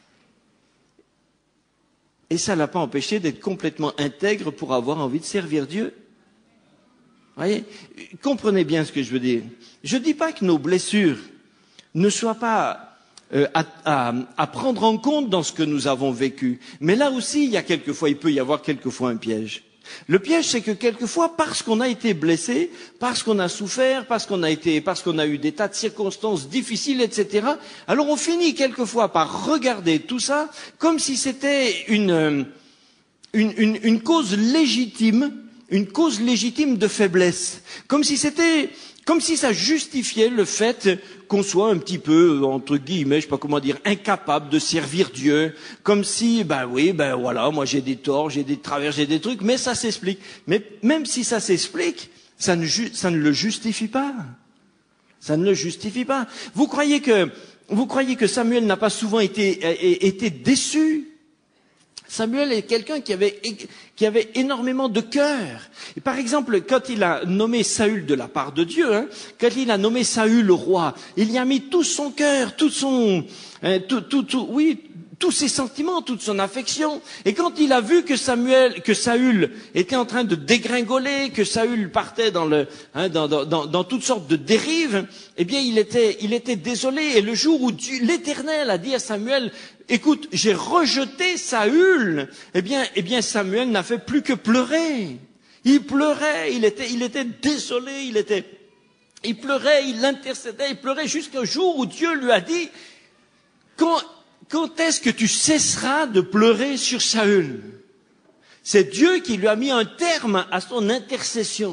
Et ça ne l'a pas empêché d'être complètement intègre pour avoir envie de servir Dieu. Voyez, comprenez bien ce que je veux dire. Je ne dis pas que nos blessures ne soient pas euh, à, à, à prendre en compte dans ce que nous avons vécu. Mais là aussi, il y a quelquefois, il peut y avoir quelquefois un piège. Le piège, c'est que quelquefois, parce qu'on a été blessé, parce qu'on a souffert, parce qu'on a été, parce qu'on a eu des tas de circonstances difficiles, et cetera, alors on finit quelquefois par regarder tout ça comme si c'était une, une, une, une cause légitime, une cause légitime de faiblesse. Comme si c'était, comme si ça justifiait le fait qu'on soit un petit peu, entre guillemets, je sais pas comment dire, incapable de servir Dieu, comme si, ben oui, ben voilà, moi j'ai des torts, j'ai des travers, j'ai des trucs, mais ça s'explique. Mais même si ça s'explique, ça ne, ça ne le justifie pas. Ça ne le justifie pas. Vous croyez que, vous croyez que Samuel n'a pas souvent été, été déçu? Samuel est quelqu'un qui avait, qui avait énormément de cœur. Et par exemple, quand il a nommé Saül de la part de Dieu, hein, quand il a nommé Saül le roi, il y a mis tout son cœur, tout son, hein, tout, tout, tout, oui, tous ses sentiments, toute son affection. Et quand il a vu que Samuel, que Saül était en train de dégringoler, que Saül partait dans le, hein, dans, dans, dans, dans toutes sortes de dérives, eh bien, il était, il était désolé. Et le jour où Dieu, l'Éternel a dit à Samuel, écoute, j'ai rejeté Saül, eh bien, eh bien, Samuel n'a fait plus que pleurer. Il pleurait, il était, il était désolé, il était, il pleurait, il intercédait, il pleurait jusqu'au jour où Dieu lui a dit, quand, quand est-ce que tu cesseras de pleurer sur Saül? C'est Dieu qui lui a mis un terme à son intercession.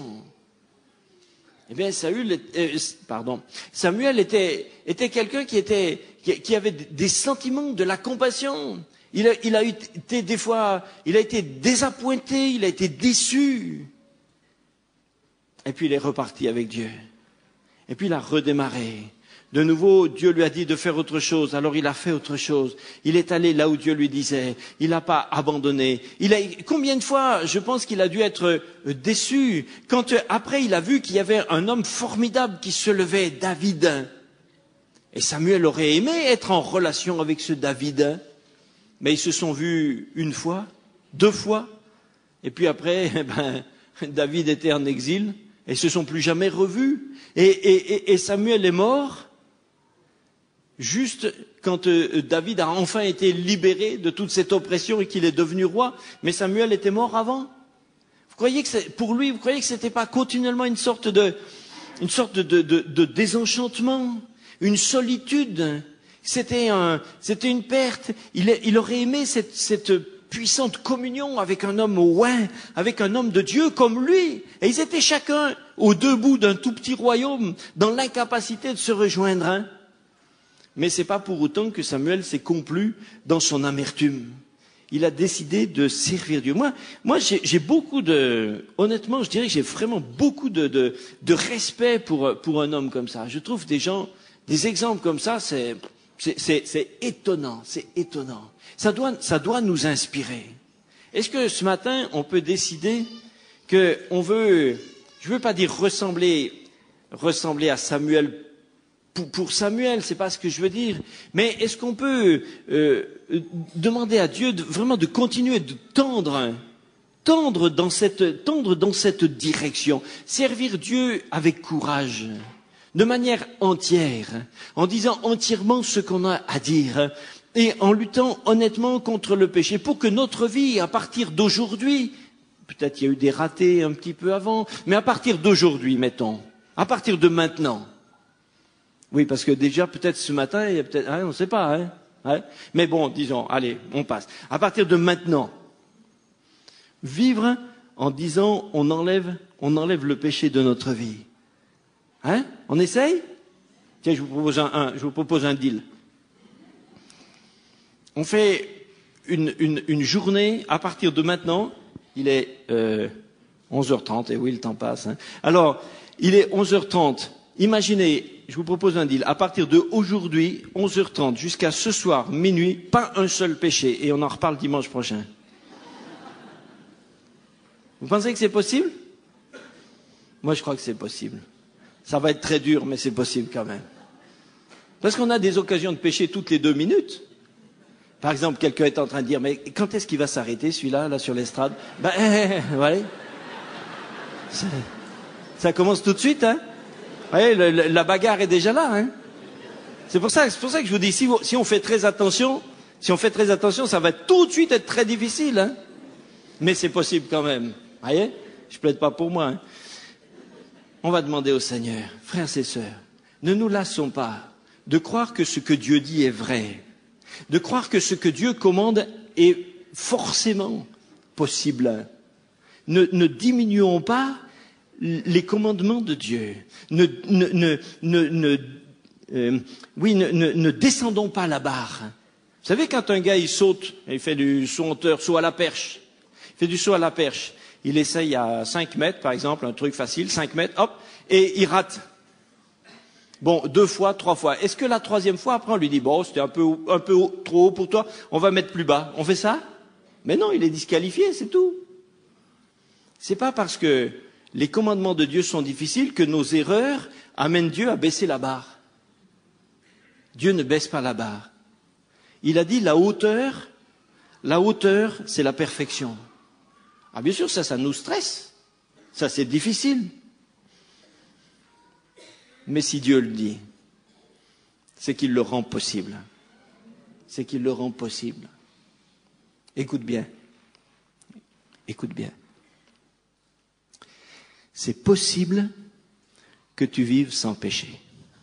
Eh bien, Saül, euh, pardon, Samuel était, était quelqu'un qui était, qui, qui avait des sentiments, de la compassion. Il a, il a été des fois, il a été désappointé, il a été déçu. Et puis il est reparti avec Dieu. Et puis il a redémarré. De nouveau, Dieu lui a dit de faire autre chose, alors il a fait autre chose. Il est allé là où Dieu lui disait. Il n'a pas abandonné. Il a, combien de fois, je pense qu'il a dû être déçu, quand après il a vu qu'il y avait un homme formidable qui se levait, David. Et Samuel aurait aimé être en relation avec ce David. Mais ils se sont vus une fois, deux fois, et puis après, ben, David était en exil, et ils se sont plus jamais revus. Et, et, et Samuel est mort juste quand euh, David a enfin été libéré de toute cette oppression et qu'il est devenu roi. Mais Samuel était mort avant. Vous croyez que c'est, pour lui, vous croyez que c'était pas continuellement une sorte de, une sorte de, de, de, de désenchantement, une solitude? C'était un, c'était une perte. Il, il aurait aimé cette, cette puissante communion avec un homme oint, avec un homme de Dieu comme lui. Et ils étaient chacun aux deux bouts d'un tout petit royaume, dans l'incapacité de se rejoindre. Hein. Mais c'est pas pour autant que Samuel s'est complu dans son amertume. Il a décidé de servir Dieu. Moi, moi, j'ai, j'ai beaucoup de, honnêtement, je dirais que j'ai vraiment beaucoup de, de, de respect pour, pour un homme comme ça. Je trouve des gens, des exemples comme ça, c'est, c'est, c'est, c'est étonnant, c'est étonnant. Ça doit, ça doit nous inspirer. Est-ce que ce matin, on peut décider que on veut, je veux pas dire ressembler, ressembler à Samuel pour, pour Samuel, c'est pas ce que je veux dire, mais est-ce qu'on peut euh, demander à Dieu de, vraiment de continuer de tendre, tendre dans cette, tendre dans cette direction, servir Dieu avec courage, de manière entière, en disant entièrement ce qu'on a à dire, et en luttant honnêtement contre le péché, pour que notre vie, à partir d'aujourd'hui, peut-être il y a eu des ratés un petit peu avant, mais à partir d'aujourd'hui, mettons, à partir de maintenant. Oui, parce que déjà, peut-être ce matin, il y a peut-être, hein, on ne sait pas, hein, hein. Mais bon, disons, allez, on passe. À partir de maintenant, vivre en disant, on enlève, on enlève le péché de notre vie. Hein? On essaye? Tiens, je vous propose un, un, je vous propose un deal. On fait une, une, une journée à partir de maintenant. Il est euh, onze heures trente, et oui, le temps passe. Hein. Alors, il est onze heures trente. Imaginez, je vous propose un deal. À partir de aujourd'hui, onze heures trente, jusqu'à ce soir, minuit, pas un seul péché. Et on en reparle dimanche prochain. Vous pensez que c'est possible? Moi, je crois que c'est possible. Ça va être très dur, mais c'est possible quand même. Parce qu'on a des occasions de pécher toutes les deux minutes. Par exemple, quelqu'un est en train de dire, mais quand est-ce qu'il va s'arrêter, celui-là, là, sur l'estrade? Ben, eh, eh, voilà. Ça, ça commence tout de suite, hein. Vous voyez, le, le, la bagarre est déjà là, hein. C'est pour ça, c'est pour ça que je vous dis, si, vous, si on fait très attention, si on fait très attention, ça va tout de suite être très difficile, hein. Mais c'est possible quand même. Vous voyez? Je plaide pas pour moi, hein. On va demander au Seigneur, frères et sœurs, ne nous lassons pas de croire que ce que Dieu dit est vrai, de croire que ce que Dieu commande est forcément possible. Ne, ne diminuons pas les commandements de Dieu. Ne, ne, ne, ne, ne, euh, oui, ne, ne, ne descendons pas la barre. Vous savez, quand un gars il saute, il fait du saut en hauteur, saut à la perche, il fait du saut à la perche. Il essaye à cinq mètres, par exemple, un truc facile, cinq mètres, hop, et il rate. Bon, deux fois, trois fois. Est-ce que la troisième fois, après, on lui dit, bon, c'était un peu, un peu haut, trop haut pour toi, on va mettre plus bas. On fait ça? Mais non, il est disqualifié, c'est tout. C'est pas parce que les commandements de Dieu sont difficiles que nos erreurs amènent Dieu à baisser la barre. Dieu ne baisse pas la barre. Il a dit, la hauteur, la hauteur, c'est la perfection. Ah, bien sûr, ça, ça nous stresse. Ça, c'est difficile. Mais si Dieu le dit, c'est qu'il le rend possible. C'est qu'il le rend possible. Écoute bien. Écoute bien. C'est possible que tu vives sans péché.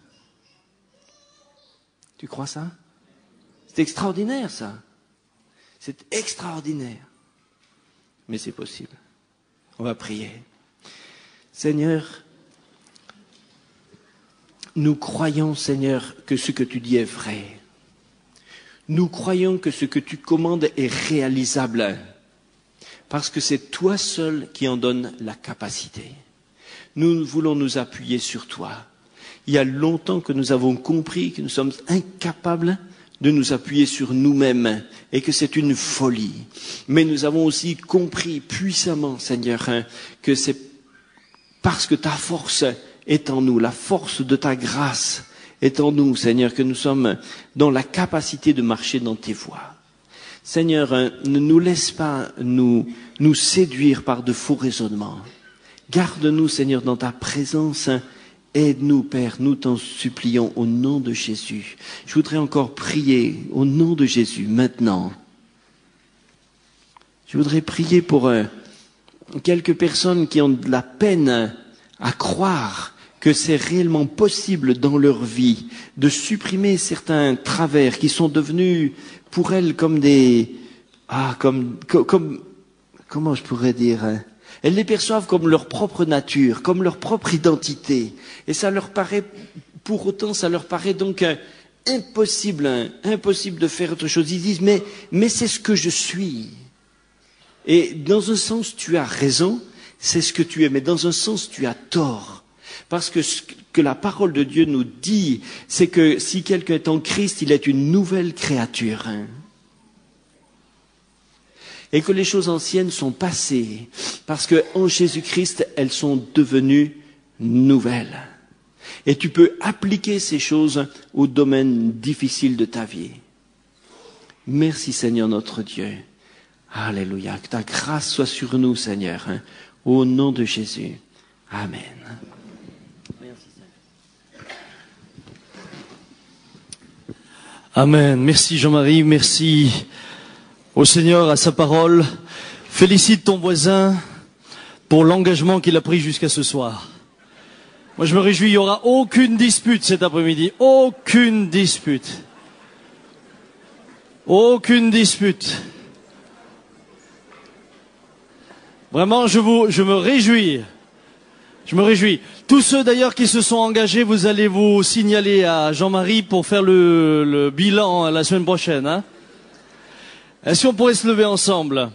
Tu crois ça? C'est extraordinaire, ça. C'est extraordinaire. Mais c'est possible. On va prier. Seigneur, nous croyons, Seigneur, que ce que tu dis est vrai. Nous croyons que ce que tu commandes est réalisable. Parce que c'est toi seul qui en donne la capacité. Nous voulons nous appuyer sur toi. Il y a longtemps que nous avons compris que nous sommes incapables de nous appuyer sur nous-mêmes et que c'est une folie. Mais nous avons aussi compris puissamment, Seigneur, hein, que c'est parce que ta force est en nous, la force de ta grâce est en nous, Seigneur, que nous sommes dans la capacité de marcher dans tes voies. Seigneur, hein, ne nous laisse pas nous, nous séduire par de faux raisonnements. Garde-nous, Seigneur, dans ta présence. Hein. Aide-nous, Père, nous t'en supplions au nom de Jésus. Je voudrais encore prier au nom de Jésus, maintenant. Je voudrais prier pour euh, quelques personnes qui ont de la peine à croire que c'est réellement possible dans leur vie de supprimer certains travers qui sont devenus pour elles comme des... Ah, comme... comme, comme comment je pourrais dire hein? Elles les perçoivent comme leur propre nature, comme leur propre identité. Et ça leur paraît, pour autant, ça leur paraît donc euh, impossible, hein, impossible de faire autre chose. Ils disent, mais, mais c'est ce que je suis. Et dans un sens, tu as raison, c'est ce que tu es. Mais dans un sens, tu as tort. Parce que ce que la parole de Dieu nous dit, c'est que si quelqu'un est en Christ, il est une nouvelle créature. Hein. Et que les choses anciennes sont passées, parce qu'en Jésus-Christ, elles sont devenues nouvelles. Et tu peux appliquer ces choses au domaine difficile de ta vie. Merci Seigneur notre Dieu. Alléluia. Que ta grâce soit sur nous, Seigneur. Hein, au nom de Jésus. Amen. Merci Seigneur. Amen. Merci Jean-Marie. Merci au Seigneur, à sa parole. Félicite ton voisin. pour l'engagement qu'il a pris jusqu'à ce soir. Moi, je me réjouis, il n'y aura aucune dispute cet après-midi. Aucune dispute. Aucune dispute. Vraiment, je vous, je me réjouis. Je me réjouis. Tous ceux d'ailleurs qui se sont engagés, vous allez vous signaler à Jean-Marie pour faire le, le bilan la semaine prochaine. Hein. Est-ce qu'on pourrait se lever ensemble?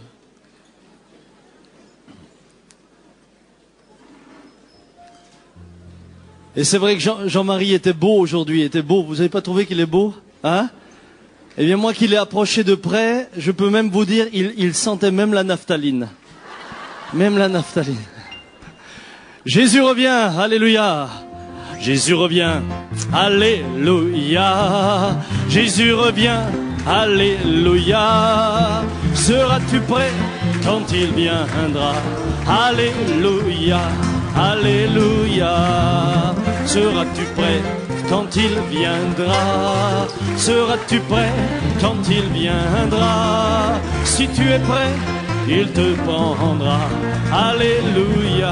Et c'est vrai que Jean, Jean-Marie était beau aujourd'hui, était beau. Vous n'avez pas trouvé qu'il est beau? Hein? Eh bien moi qui l'ai approché de près, je peux même vous dire, il, il sentait même la naphtaline. Même la naphtaline. Jésus revient, alléluia. Jésus revient, alléluia. Jésus revient, alléluia. Seras-tu prêt quand il viendra? Alléluia, alléluia. Seras-tu prêt quand il viendra? Seras-tu prêt quand il viendra? Si tu es prêt, il te prendra. Alléluia,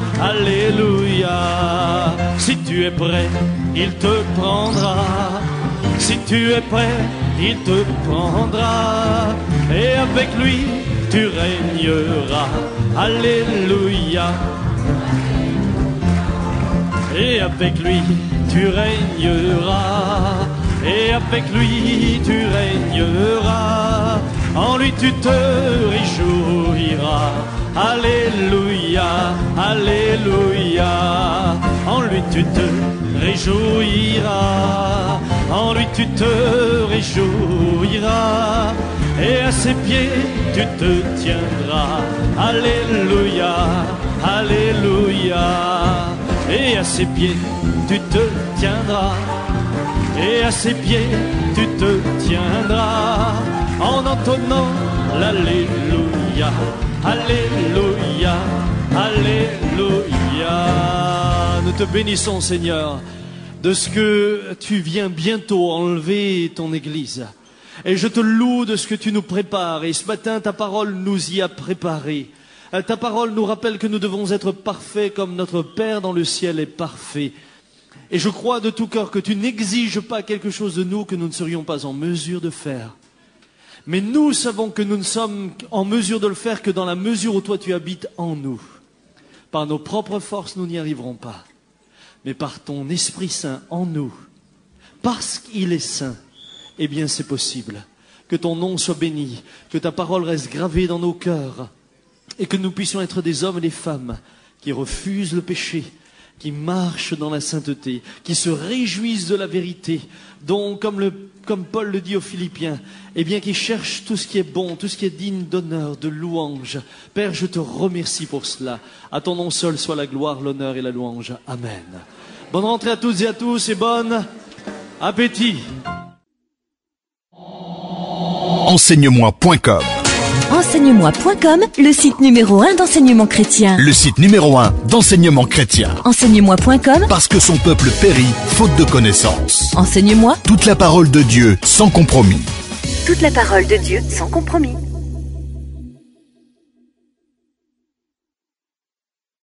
alléluia. Si tu es prêt, il te prendra. Si tu es prêt, il te prendra. Et avec lui, tu régneras. Alléluia. Et avec lui, tu régneras. Et avec lui, tu régneras. En lui, tu te réjouiras. Alléluia, alléluia. En lui, tu te réjouiras. En lui, tu te réjouiras. Et à ses pieds, tu te tiendras. Alléluia, alléluia. Et à ses pieds, tu te tiendras. Et à ses pieds, tu te tiendras. En entonnant l'alléluia, alléluia, alléluia. Nous te bénissons, Seigneur, de ce que tu viens bientôt enlever ton Église. Et je te loue de ce que tu nous prépares. Et ce matin, ta parole nous y a préparés. Ta parole nous rappelle que nous devons être parfaits comme notre Père dans le ciel est parfait. Et je crois de tout cœur que tu n'exiges pas quelque chose de nous que nous ne serions pas en mesure de faire. Mais nous savons que nous ne sommes en mesure de le faire que dans la mesure où toi tu habites en nous. Par nos propres forces, nous n'y arriverons pas. Mais par ton Esprit Saint en nous, parce qu'il est saint, eh bien c'est possible. Que ton nom soit béni, que ta parole reste gravée dans nos cœurs et que nous puissions être des hommes et des femmes qui refusent le péché, qui marchent dans la sainteté, qui se réjouissent de la vérité, dont, comme, le, comme Paul le dit aux Philippiens, eh bien, qui cherchent tout ce qui est bon, tout ce qui est digne d'honneur, de louange. Père, je te remercie pour cela. À ton nom seul soit la gloire, l'honneur et la louange. Amen. Bonne rentrée à toutes et à tous et bon appétit. Enseigne-moi point com. Enseigne-moi point com, le site numéro un d'enseignement chrétien. Le site numéro un d'enseignement chrétien. Enseigne-moi point com, Parce que son peuple périt, faute de connaissance. Enseigne-moi Toute la parole de Dieu, sans compromis. toute la parole de Dieu sans compromis.